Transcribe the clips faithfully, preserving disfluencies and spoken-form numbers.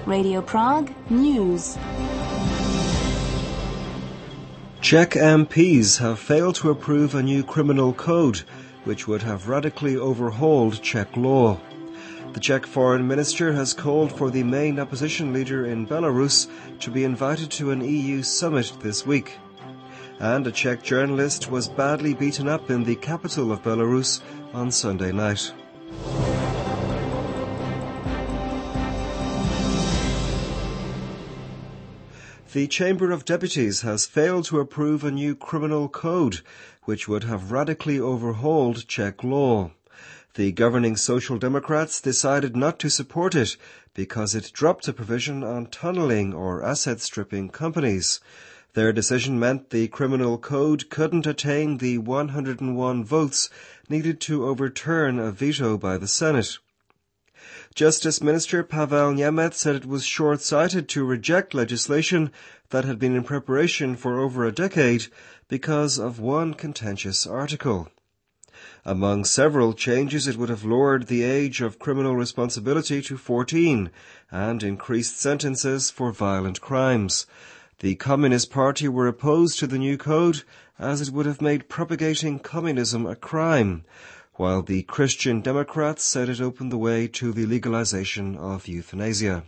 Radio Prague News. Czech M Ps have failed to approve a new criminal code which would have radically overhauled Czech law. The Czech foreign minister has called for the main opposition leader in Belarus to be invited to an E U summit this week. And a Czech journalist was badly beaten up in the capital of Belarus on Sunday night. The Chamber of Deputies has failed to approve a new criminal code which would have radically overhauled Czech law. The governing Social Democrats decided not to support it because it dropped a provision on tunnelling or asset-stripping companies. Their decision meant the criminal code couldn't attain the one hundred one votes needed to overturn a veto by the Senate. Justice Minister Pavel Němec said it was short-sighted to reject legislation that had been in preparation for over a decade because of one contentious article. Among several changes, it would have lowered the age of criminal responsibility to fourteen and increased sentences for violent crimes. The Communist Party were opposed to the new code as it would have made propagating communism a crime, while the Christian Democrats said it opened the way to the legalization of euthanasia.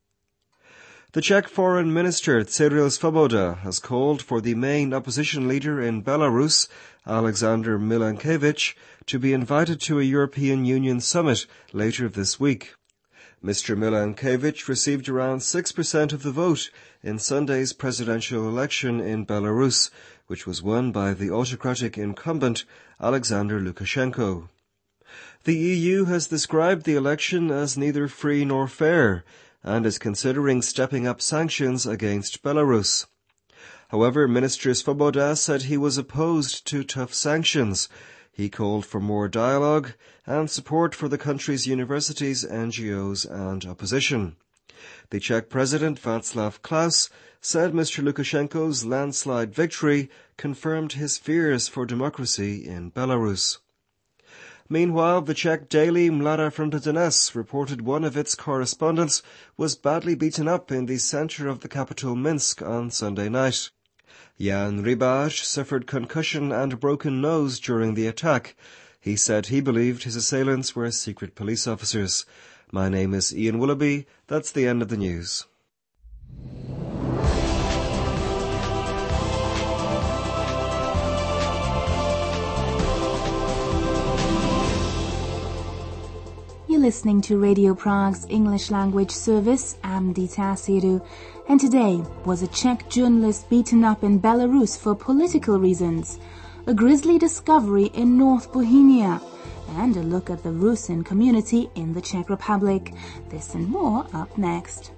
The Czech foreign minister Cyril Svoboda has called for the main opposition leader in Belarus, Alexander Milonkevich, to be invited to a European Union summit later this week. Mister Milonkevich received around six percent of the vote in Sunday's presidential election in Belarus, which was won by the autocratic incumbent Alexander Lukashenko. The E U has described the election as neither free nor fair and is considering stepping up sanctions against Belarus. However, Minister Svoboda said he was opposed to tough sanctions. He called for more dialogue and support for the country's universities, N G Os and opposition. The Czech President Václav Klaus said Mister Lukashenko's landslide victory confirmed his fears for democracy in Belarus. Meanwhile, the Czech daily Mladá Fronta Dnes reported one of its correspondents was badly beaten up in the centre of the capital Minsk on Sunday night. Jan Rybář suffered concussion and a broken nose during the attack. He said he believed his assailants were secret police officers. My name is Ian Willoughby. That's the end of the news. You're listening to Radio Prague's English language service. I'm Dita Siru, and today was a Czech journalist beaten up in Belarus for political reasons, a grisly discovery in North Bohemia, and a look at the Rusin community in the Czech Republic. This and more up next.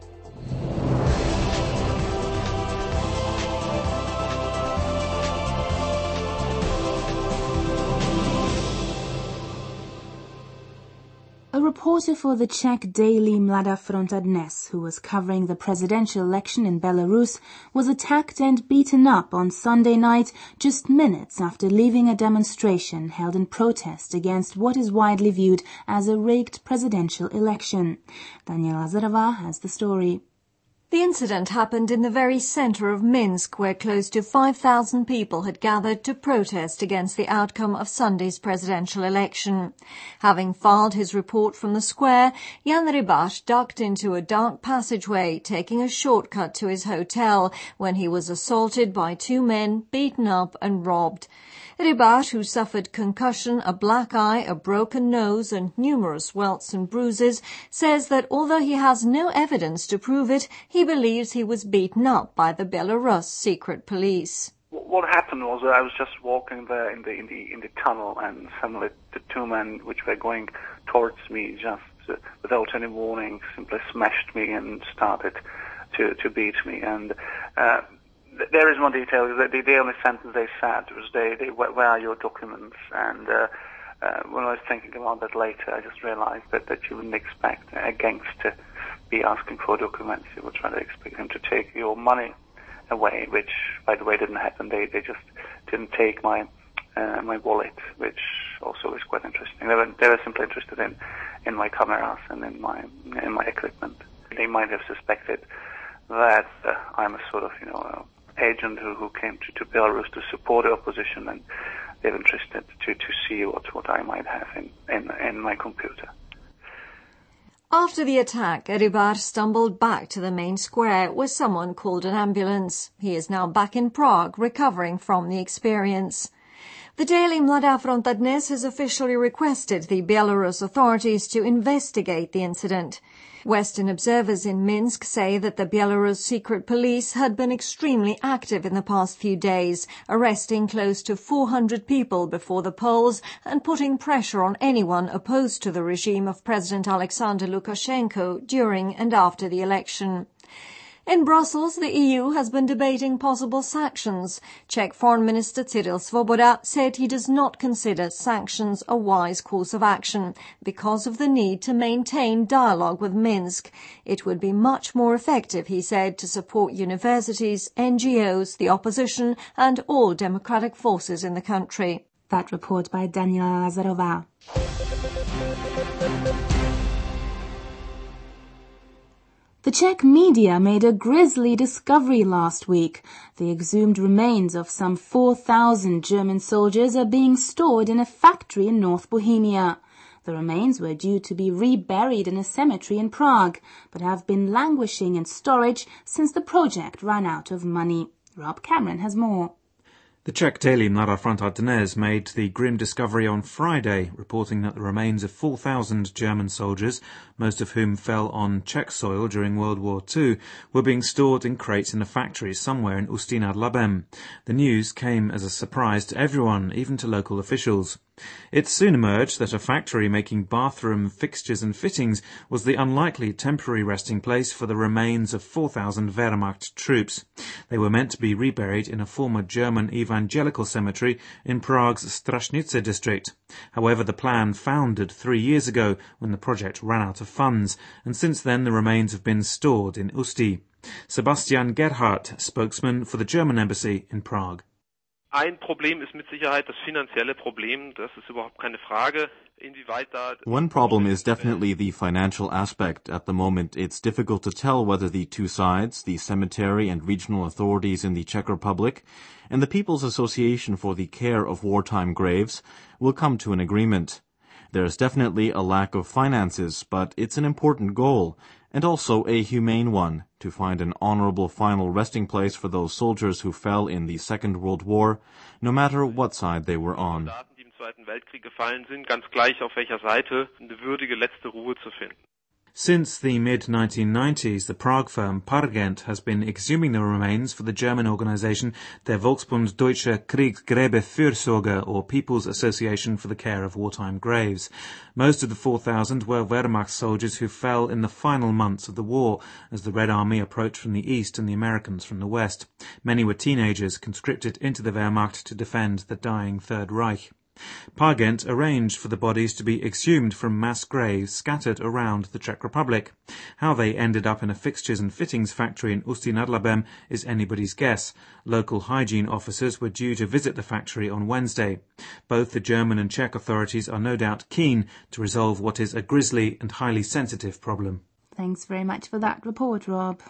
A reporter for the Czech daily Mladá Fronta Dnes, who was covering the presidential election in Belarus, was attacked and beaten up on Sunday night just minutes after leaving a demonstration held in protest against what is widely viewed as a rigged presidential election. Daniela Zarová has the story. The incident happened in the very centre of Minsk, where close to five thousand people had gathered to protest against the outcome of Sunday's presidential election. Having filed his report from the square, Jan Rybář ducked into a dark passageway, taking a shortcut to his hotel, when he was assaulted by two men, beaten up and robbed. Rybář, who suffered concussion, a black eye, a broken nose and numerous welts and bruises, says that although he has no evidence to prove it, he believes he was beaten up by the Belarus secret police. What happened was that I was just walking there in the in the in the tunnel, and suddenly the two men which were going towards me just uh, without any warning simply smashed me and started to to beat me. And uh, there is one detail: that the, the only sentence they said was, "They, they where are your documents?" And uh, uh, when I was thinking about that later, I just realized that that you wouldn't expect a gangster be asking for documents. You would rather expect him to take your money away, which, by the way, didn't happen. They they just didn't take my uh, my wallet, which also is quite interesting. They were they were simply interested in, in my cameras and in my in my equipment. They might have suspected that uh, I'm a sort of, you know, uh, agent who, who came to, to Belarus to support the opposition, and they're interested to, to see what, what I might have in, in, in my computer. After the attack, Rybar stumbled back to the main square where someone called an ambulance. He is now back in Prague, recovering from the experience. The daily Mladá Fronta Dnes has officially requested the Belarus authorities to investigate the incident. Western observers in Minsk say that the Belarus secret police had been extremely active in the past few days, arresting close to four hundred people before the polls and putting pressure on anyone opposed to the regime of President Alexander Lukashenko during and after the election. In Brussels, the E U has been debating possible sanctions. Czech Foreign Minister Cyril Svoboda said he does not consider sanctions a wise course of action because of the need to maintain dialogue with Minsk. It would be much more effective, he said, to support universities, N G Os, the opposition and all democratic forces in the country. That report by Daniela Lazarova. The Czech media made a grisly discovery last week. The exhumed remains of some four thousand German soldiers are being stored in a factory in North Bohemia. The remains were due to be reburied in a cemetery in Prague, but have been languishing in storage since the project ran out of money. Rob Cameron has more. The Czech daily Mladá Fronta Dnes made the grim discovery on Friday, reporting that the remains of four thousand German soldiers, most of whom fell on Czech soil during World War Two, were being stored in crates in a factory somewhere in Ústí nad Labem. The news came as a surprise to everyone, even to local officials. It soon emerged that a factory making bathroom fixtures and fittings was the unlikely temporary resting place for the remains of four thousand Wehrmacht troops. They were meant to be reburied in a former German evangelical cemetery in Prague's Strašnice district. However, the plan foundered three years ago when the project ran out of funds, and since then the remains have been stored in Ústí. Sebastian Gerhardt, spokesman for the German embassy in Prague. Ein Problem ist mit Sicherheit das finanzielle Problem. Das ist überhaupt keine Frage. One problem is definitely the financial aspect. At the moment, it's difficult to tell whether the two sides, the cemetery and regional authorities in the Czech Republic, and the People's Association for the Care of Wartime Graves, will come to an agreement. There's definitely a lack of finances, but it's an important goal, and also a humane one, to find an honorable final resting place for those soldiers who fell in the Second World War, no matter what side they were on. Die im Zweiten Weltkrieg gefallen sind, ganz gleich auf welcher Seite, eine würdige letzte Ruhe zu finden. Since the mid nineteen nineties, the Prague firm Pargent has been exhuming the remains for the German organisation Der Volksbund Deutsche Kriegsgräberfürsorge, or People's Association for the Care of Wartime Graves. Most of the four thousand were Wehrmacht soldiers who fell in the final months of the war as the Red Army approached from the east and the Americans from the west. Many were teenagers conscripted into the Wehrmacht to defend the dying Third Reich. Pargent arranged for the bodies to be exhumed from mass graves scattered around the Czech Republic. How they ended up in a fixtures and fittings factory in Ústí nad Labem is anybody's guess. Local hygiene officers were due to visit the factory on Wednesday. Both the German and Czech authorities are no doubt keen to resolve what is a grisly and highly sensitive problem. Thanks very much for that report, Rob.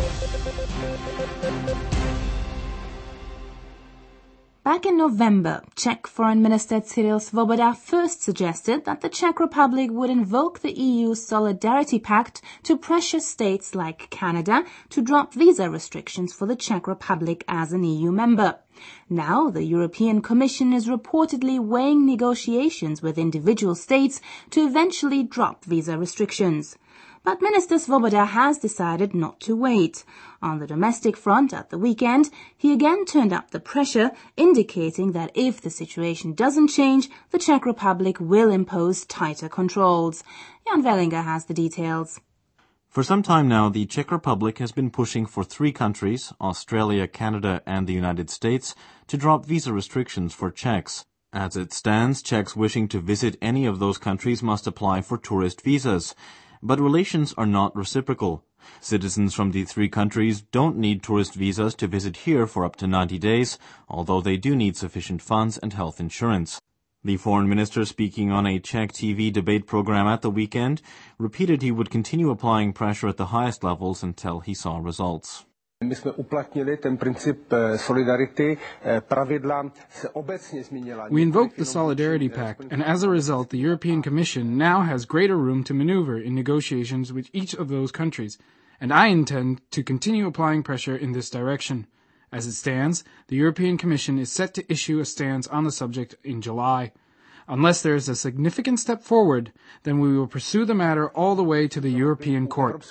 Back in November, Czech Foreign Minister Cyril Svoboda first suggested that the Czech Republic would invoke the E U Solidarity Pact to pressure states like Canada to drop visa restrictions for the Czech Republic as an E U member. Now, the European Commission is reportedly weighing negotiations with individual states to eventually drop visa restrictions. But Minister Svoboda has decided not to wait. On the domestic front at the weekend, he again turned up the pressure, indicating that if the situation doesn't change, the Czech Republic will impose tighter controls. Jan Wellinger has the details. For some time now, the Czech Republic has been pushing for three countries, Australia, Canada and the United States, to drop visa restrictions for Czechs. As it stands, Czechs wishing to visit any of those countries must apply for tourist visas. But relations are not reciprocal. Citizens from the three countries don't need tourist visas to visit here for up to ninety days, although they do need sufficient funds and health insurance. The foreign minister, speaking on a Czech T V debate program at the weekend, repeated he would continue applying pressure at the highest levels until he saw results. My jsme uplatnili ten princip solidarity, pravidla se obecně změnila. We invoked the Solidarity Pact, and as a result, the European Commission now has greater room to maneuver in negotiations with each of those countries, and I intend to continue applying pressure in this direction. As it stands, the European Commission is set to issue a stance on the subject in July. Unless there is a significant step forward, then we will pursue the matter all the way to the European Court.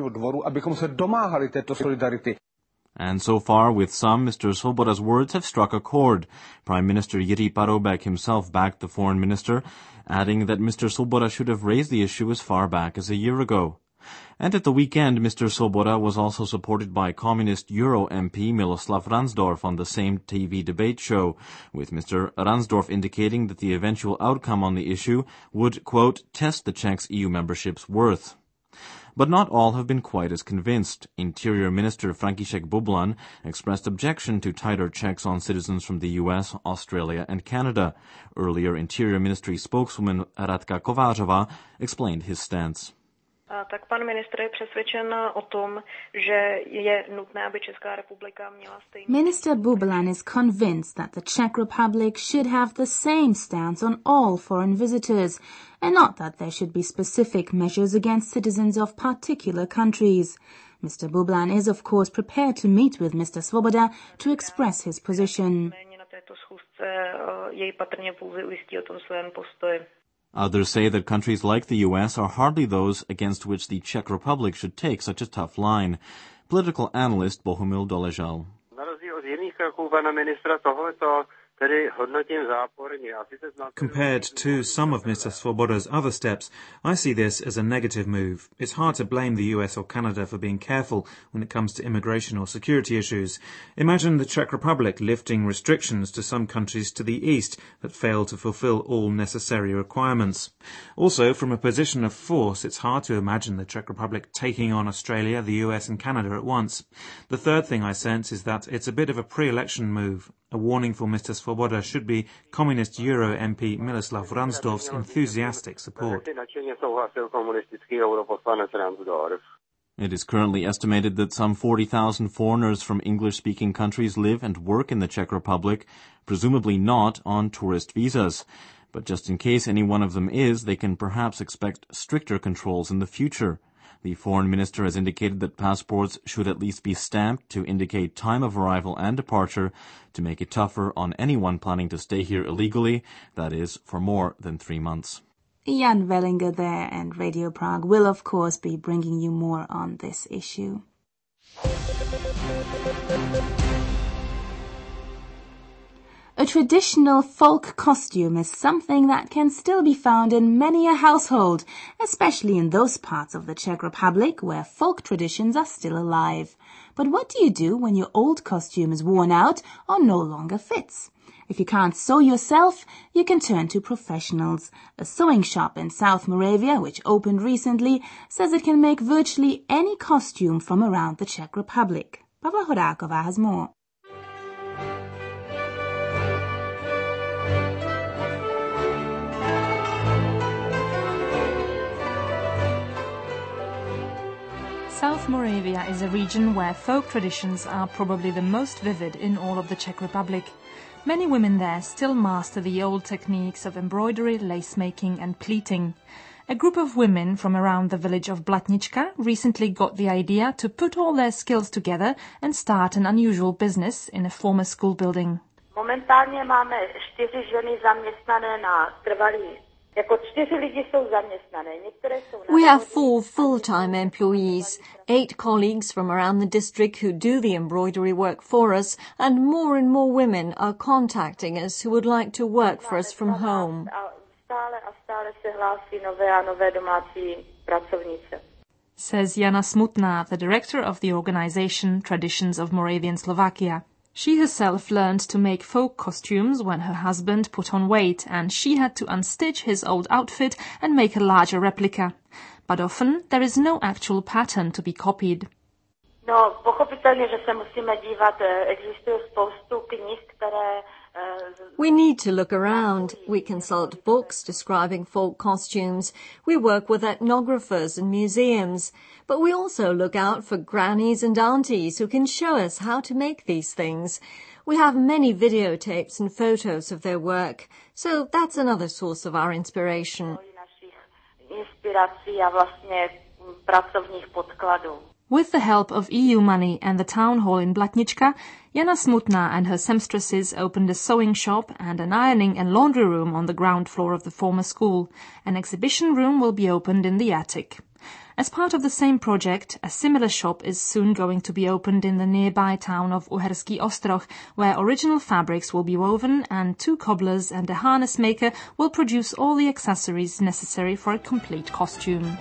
And so far, with some, Mister Svoboda's words have struck a chord. Prime Minister Jiří Paroubek himself backed the foreign minister, adding that Mister Svoboda should have raised the issue as far back as a year ago. And at the weekend, Mister Svoboda was also supported by Communist Euro M P Miloslav Ransdorf on the same T V debate show, with Mister Ransdorf indicating that the eventual outcome on the issue would, quote, test the Czechs' E U membership's worth. But not all have been quite as convinced. Interior Minister František Bublan expressed objection to tighter checks on citizens from the U S, Australia, and Canada. Earlier, Interior Ministry spokeswoman Radka Kovářová explained his stance. Tak pan ministr je přesvědčen o tom, že je nutné, aby Česká republika měla stejný... Minister Bublan is convinced that the Czech Republic should have the same stance on all foreign visitors, and not that there should be specific measures against citizens of particular countries. Mister Bublan is, of course, prepared to meet with Mister Svoboda to express his position. Na této schůzce jej patrně pouze ujistí o tom svém postoji. Others say that countries like the U S are hardly those against which the Czech Republic should take such a tough line. Political analyst Bohumil Doležal. Na rozdíl od jiných kroků pana ministra tohleto tedy hodnotím záporně. Compared to some of Mister Svoboda's other steps, I see this as a negative move. It's hard to blame the U S or Canada for being careful when it comes to immigration or security issues. Imagine the Czech Republic lifting restrictions to some countries to the east that fail to fulfill all necessary requirements. Also, from a position of force, it's hard to imagine the Czech Republic taking on Australia, the U S and Canada at once. The third thing I sense is that it's a bit of a pre-election move. A warning for Mister Svoboda should be Communist Euro M P Miloslav Ransdorf's enthusiastic support. It is currently estimated that some forty thousand foreigners from English-speaking countries live and work in the Czech Republic, presumably not on tourist visas. But just in case any one of them is, they can perhaps expect stricter controls in the future. The foreign minister has indicated that passports should at least be stamped to indicate time of arrival and departure to make it tougher on anyone planning to stay here illegally, that is, for more than three months. Jan Wellinger there, and Radio Prague will of course be bringing you more on this issue. A traditional folk costume is something that can still be found in many a household, especially in those parts of the Czech Republic where folk traditions are still alive. But what do you do when your old costume is worn out or no longer fits? If you can't sew yourself, you can turn to professionals. A sewing shop in South Moravia, which opened recently, says it can make virtually any costume from around the Czech Republic. Pavla Horáková has more. South Moravia is a region where folk traditions are probably the most vivid in all of the Czech Republic. Many women there still master the old techniques of embroidery, lace making and pleating. A group of women from around the village of Blatnička recently got the idea to put all their skills together and start an unusual business in a former school building. Momentálně máme čtyři ženy zaměstnané na trvalý. We have four full-time employees, eight colleagues from around the district who do the embroidery work for us, and more and more women are contacting us who would like to work for us from home. Says Jana Smutná, the director of the organization Traditions of Moravian Slovakia. She herself learned to make folk costumes when her husband put on weight, and she had to unstitch his old outfit and make a larger replica. But often there is no actual pattern to be copied. No, pochopitelně, že se musíme dívat, existuje spoustu knih, které We need to look around. We consult books describing folk costumes. We work with ethnographers and museums. But we also look out for grannies and aunties who can show us how to make these things. We have many videotapes and photos of their work, so that's another source of our inspiration. With the help of E U money and the town hall in Blatnička, Jana Smutná and her seamstresses opened a sewing shop and an ironing and laundry room on the ground floor of the former school. An exhibition room will be opened in the attic. As part of the same project, a similar shop is soon going to be opened in the nearby town of Uherský Ostroh, where original fabrics will be woven and two cobblers and a harness maker will produce all the accessories necessary for a complete costume.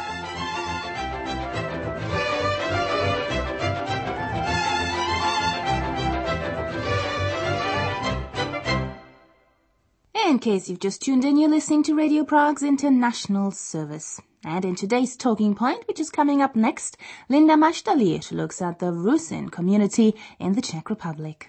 In case you've just tuned in, you're listening to Radio Prague's International Service. And in today's Talking Point, which is coming up next, Linda Maštalier looks at the Rusin community in the Czech Republic.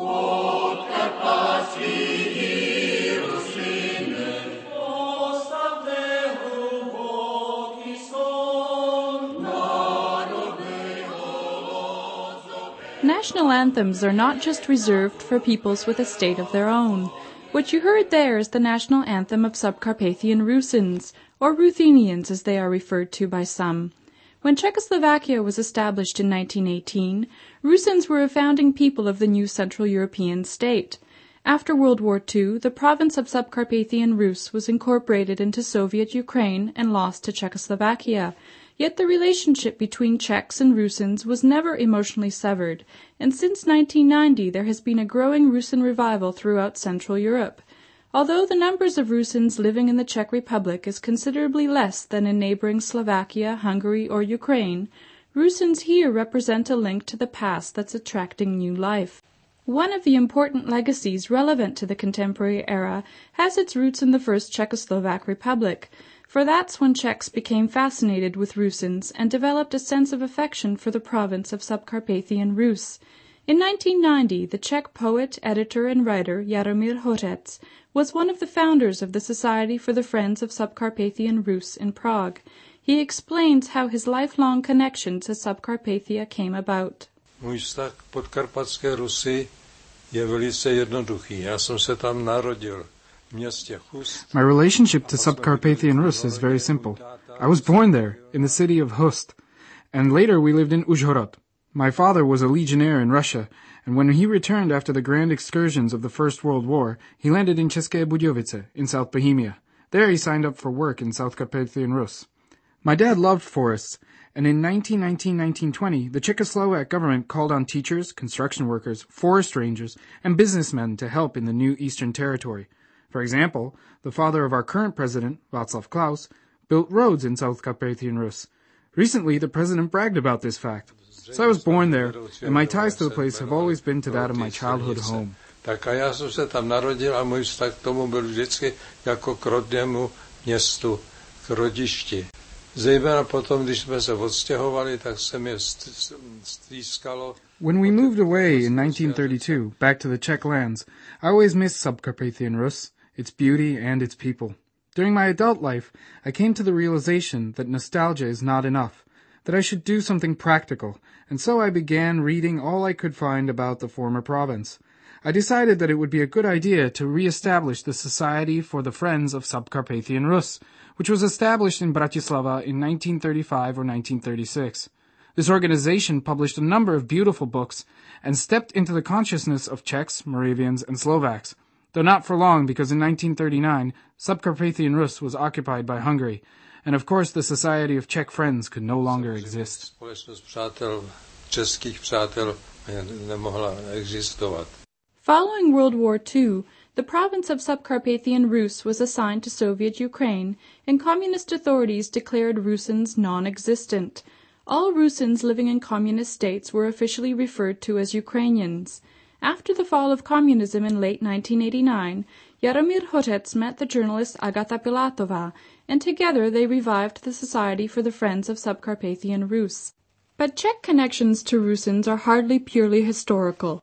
National anthems are not just reserved for peoples with a state of their own. What you heard there is the national anthem of Subcarpathian Rusins, or Ruthenians as they are referred to by some. When Czechoslovakia was established in nineteen eighteen, Rusins were a founding people of the new Central European state. After World War Two, the province of Subcarpathian Rus was incorporated into Soviet Ukraine and lost to Czechoslovakia. Yet the relationship between Czechs and Rusins was never emotionally severed, and since nineteen ninety there has been a growing Rusin revival throughout Central Europe. Although the numbers of Rusins living in the Czech Republic is considerably less than in neighboring Slovakia, Hungary, or Ukraine, Rusins here represent a link to the past that's attracting new life. One of the important legacies relevant to the contemporary era has its roots in the first Czechoslovak Republic, for that's when Czechs became fascinated with Rusins and developed a sense of affection for the province of Subcarpathian Rus. In nineteen ninety, the Czech poet, editor, and writer Jaromír Hořec was one of the founders of the Society for the Friends of Subcarpathian Rus in Prague. He explains how his lifelong connection to Subcarpathia came about. Můj vztah k podkarpatské Rusy je velice jednoduchý. Já jsem se tam narodil. My relationship to Subcarpathian Rus is very simple. I was born there, in the city of Hust, and later we lived in Uzhhorod. My father was a legionnaire in Russia, and when he returned after the grand excursions of the First World War, he landed in České Budějovice, in South Bohemia. There he signed up for work in South Carpathian Rus. My dad loved forests, and in nineteen nineteen to nineteen twenty, the Czechoslovak government called on teachers, construction workers, forest rangers, and businessmen to help in the new Eastern Territory. For example, the father of our current president, Václav Klaus, built roads in South Carpathian Rus. Recently, the president bragged about this fact. So I was born there, and my ties to the place have always been to that of my childhood home. Tak a já jsem se tam narodil a můj vztah k tomu byl vždycky jako k rodnému městu, k rodišti. Zejména potom, když jsme se odstěhovali, tak se mi stýskalo. When we moved away in nineteen thirty-two, back to the Czech lands, I always missed Subcarpathian Rus, its beauty and its people. During my adult life, I came to the realization that nostalgia is not enough, that I should do something practical, and so I began reading all I could find about the former province. I decided that it would be a good idea to re-establish the Society for the Friends of Subcarpathian Rus, which was established in Bratislava in nineteen thirty-five or nineteen thirty-six. This organization published a number of beautiful books and stepped into the consciousness of Czechs, Moravians, and Slovaks, though not for long, because in nineteen thirty-nine, Subcarpathian Rus was occupied by Hungary, and of course the Society of Czech Friends could no longer exist. Following World War Two, the province of Subcarpathian Rus was assigned to Soviet Ukraine, and communist authorities declared Rusins non-existent. All Rusins living in communist states were officially referred to as Ukrainians. After the fall of communism in late nineteen eighty-nine, Jaromír Hořec met the journalist Agata Pilatová, and together they revived the Society for the Friends of Subcarpathian Rus. But Czech connections to Rusins are hardly purely historical.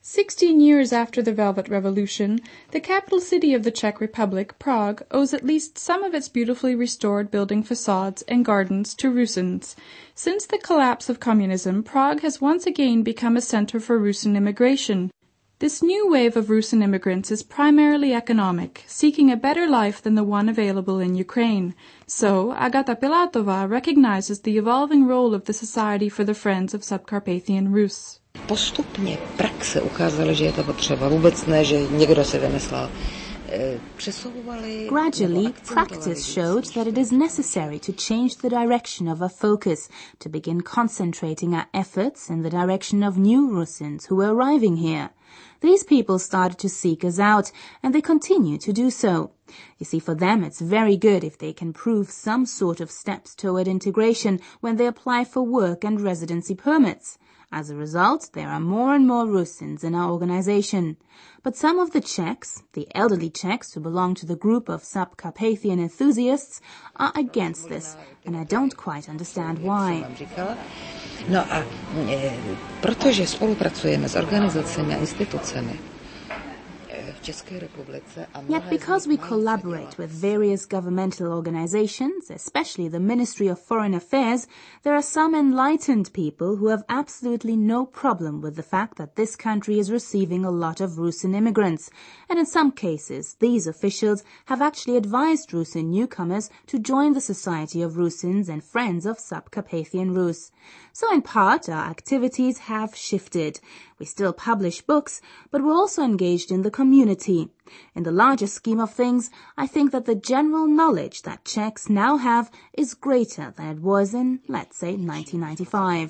Sixteen years after the Velvet Revolution, the capital city of the Czech Republic, Prague, owes at least some of its beautifully restored building facades and gardens to Rusins. Since the collapse of communism, Prague has once again become a center for Rusin immigration. This new wave of Rusin immigrants is primarily economic, seeking a better life than the one available in Ukraine. So, Agata Pilatova recognizes the evolving role of the Society for the Friends of Subcarpathian Rus. Postupně praxe ukázala, že je to potřeba. Vůbec ne, že někdo se vymyslel. Gradually, practice showed that it is necessary to change the direction of our focus, to begin concentrating our efforts in the direction of new Rusins who were arriving here. These people started to seek us out, and they continue to do so. You see, for them it's very good if they can prove some sort of steps toward integration when they apply for work and residency permits. As a result, there are more and more Rusins in our organization. But some of the Czechs, the elderly Czechs who belong to the group of Subcarpathian enthusiasts, are against this, and I don't quite understand why. No a e, protože spolupracujeme s organizacemi a institucemi v České republice a Yet because we collaborate with various governmental organizations, especially the Ministry of Foreign Affairs, there are some enlightened people who have absolutely no problem with the fact that this country is receiving a lot of Rusin immigrants, and in some cases these officials have actually advised Rusin newcomers to join the Society of Rusins and Friends of Subcarpathian Rus. So in part our activities have shifted. We still publish books, but we're also engaged in the community. In the larger scheme of things, I think that the general knowledge that Czechs now have is greater than it was in, let's say, nineteen ninety-five.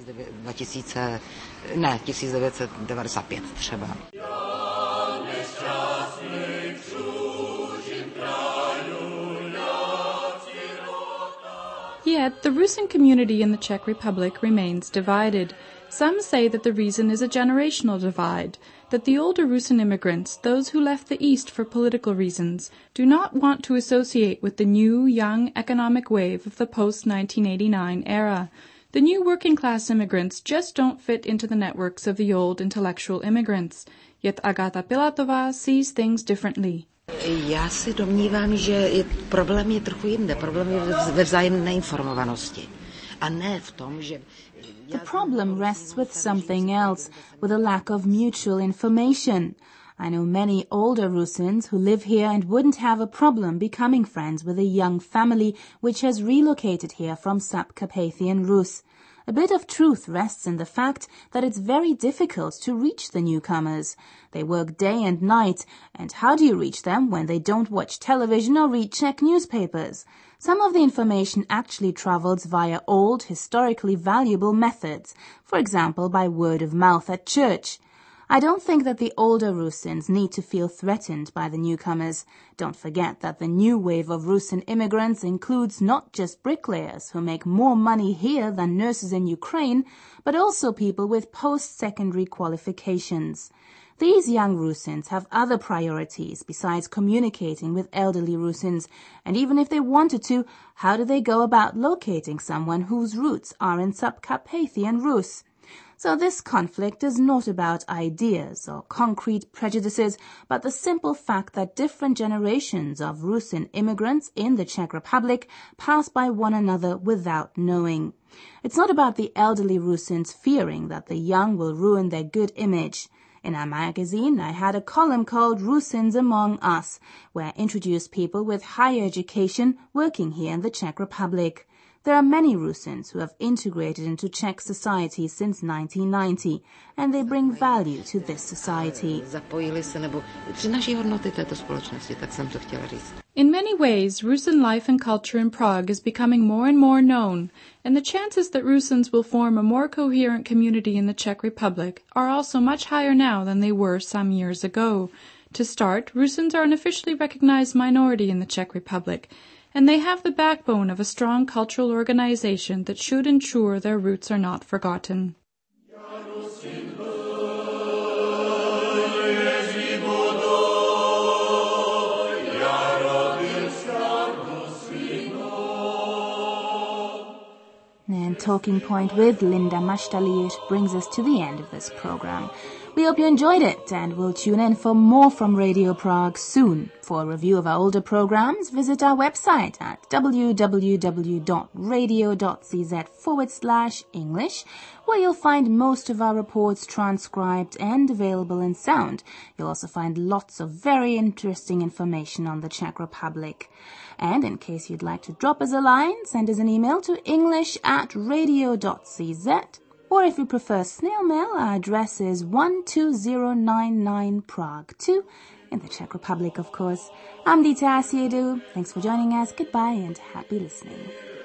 Ne, tisíc devět set devadesát pět třeba. Yet, the Rusin community in the Czech Republic remains divided. Some say that the reason is a generational divide, that the older Rusin immigrants, those who left the East for political reasons, do not want to associate with the new, young economic wave of the post nineteen eighty-nine era. The new working-class immigrants just don't fit into the networks of the old intellectual immigrants. Yet Agata Pilatova sees things differently. Já si domnívám, že je, problém je trochu jinde. Problém je ve vzájemné neinformovanosti. A ne v tom, že... The problem rests with something else, with a lack of mutual information. I know many older Rusins who live here and wouldn't have a problem becoming friends with a young family which has relocated here from Subcarpathian Rus. A bit of truth rests in the fact that it's very difficult to reach the newcomers. They work day and night, and how do you reach them when they don't watch television or read Czech newspapers? Some of the information actually travels via old, historically valuable methods, for example by word of mouth at church. I don't think that the older Rusins need to feel threatened by the newcomers. Don't forget that the new wave of Rusin immigrants includes not just bricklayers who make more money here than nurses in Ukraine, but also people with post-secondary qualifications. These young Rusins have other priorities besides communicating with elderly Rusins, and even if they wanted to, how do they go about locating someone whose roots are in Subcarpathian Rus? So this conflict is not about ideas or concrete prejudices, but the simple fact that different generations of Rusin immigrants in the Czech Republic pass by one another without knowing. It's not about the elderly Rusins fearing that the young will ruin their good image. In our magazine, I had a column called Rusins Among Us, where I introduced people with higher education working here in the Czech Republic. There are many Rusins who have integrated into Czech society since nineteen ninety, and they bring value to this society. In many ways, Rusin life and culture in Prague is becoming more and more known, and the chances that Rusins will form a more coherent community in the Czech Republic are also much higher now than they were some years ago. To start, Rusins are an officially recognized minority in the Czech Republic, and they have the backbone of a strong cultural organization that should ensure their roots are not forgotten. And Talking Point with Linda Maštalier brings us to the end of this program. We hope you enjoyed it, and we'll tune in for more from Radio Prague soon. For a review of our older programs, visit our website at www.radio.cz forward slash English, where you'll find most of our reports transcribed and available in sound. You'll also find lots of very interesting information on the Czech Republic. And in case you'd like to drop us a line, send us an email to english at radio.cz. Or if you prefer snail mail, our address is one two zero nine nine Prague two, in the Czech Republic, of course. I'm Dita Asiedu. Thanks for joining us. Goodbye and happy listening.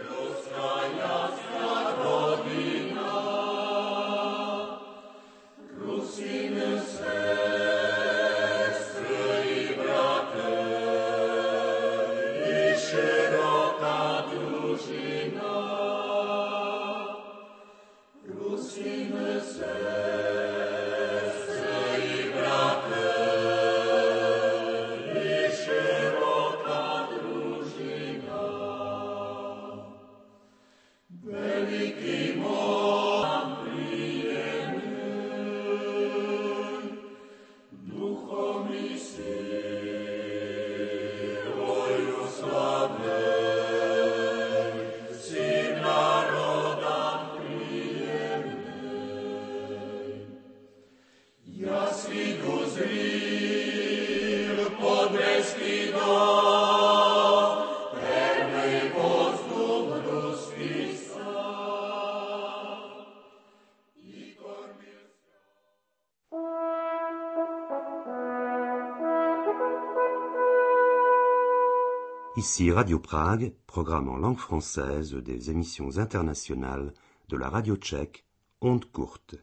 Ici Radio Prague, programme en langue française des émissions internationales de la radio tchèque, ondes courtes.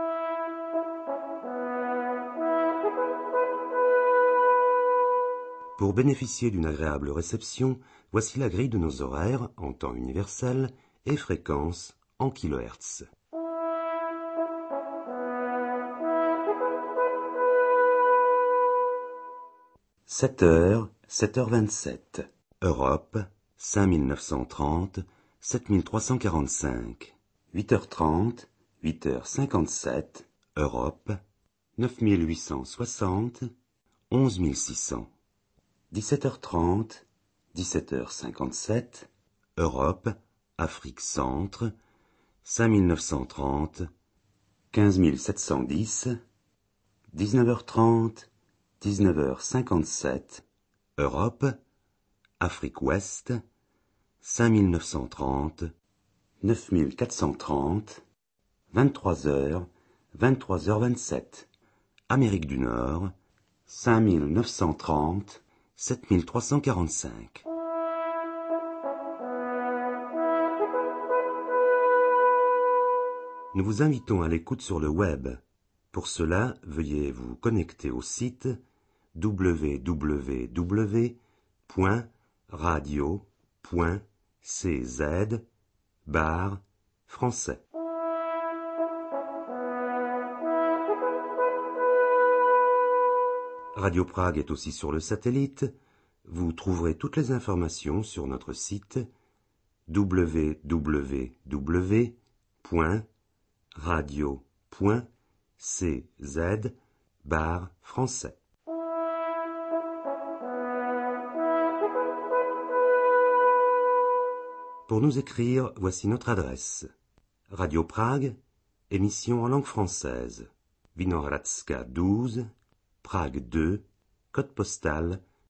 Pour bénéficier d'une agréable réception, voici la grille de nos horaires en temps universel et fréquence en kilohertz. sept heures, sept heures vingt-sept. Europe, cinq mille neuf cent trente, sept mille trois cent quarante-cinq. huit heures trente, huit heures cinquante-sept. Europe, neuf mille huit cent soixante, onze mille six cents. dix-sept heures trente, dix-sept heures cinquante-sept. Europe, Afrique centre, cinq mille neuf cent trente, quinze mille sept cent dix. dix-neuf heures trente, dix-neuf heures cinquante-sept. Europe, Afrique ouest, cinq mille neuf cent trente, neuf mille quatre cent trente. vingt-trois heures, vingt-trois heures vingt-sept. Amérique du Nord, cinq mille neuf cent trente, sept mille trois cent quarante-cinq. Nous vous invitons à l'écoute sur le web. Pour cela, veuillez vous connecter au site w w w point radio point c z barre français. Radio Prague est aussi sur le satellite. Vous trouverez toutes les informations sur notre site w w w point radio point c z barre français. Pour nous écrire, voici notre adresse. Radio Prague, émission en langue française. Vinohradska douze, Prague deux, code postal